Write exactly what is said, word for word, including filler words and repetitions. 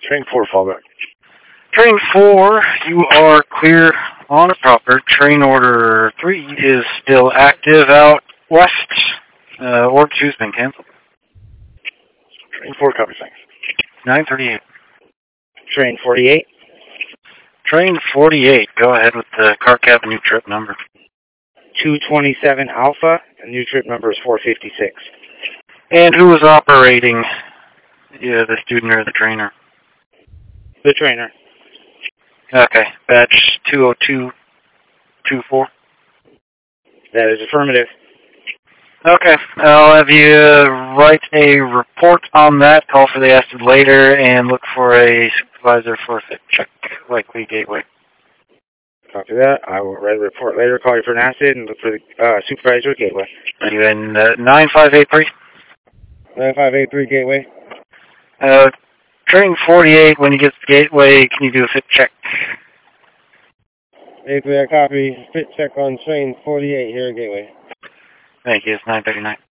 Train four, fallback. Train four, you are clear on a proper. Train order three is still active out west. Uh, order two's been canceled. Train four, copy, thanks. nine thirty-eight. Train forty-eight. Train forty-eight, go ahead with the car cab new trip number. two twenty-seven Alpha, and new trip number is four fifty-six. And who was operating, yeah, the student or the trainer? The trainer. Okay, batch two oh two two four. That is affirmative. Okay, I'll have you write a report on that, call for the acid later, and look for a supervisor for a fit check, likely gateway. Copy that. I will write a report later, call you for an acid, and look for the uh, supervisor gateway. Are you in uh, nine five eight three? nine five eight three gateway. Uh, train forty-eight, when you get to the gateway, can you do a fit check? eight three, I copy. Fit check on train forty-eight here at gateway. Thank you, it's nine thirty-nine.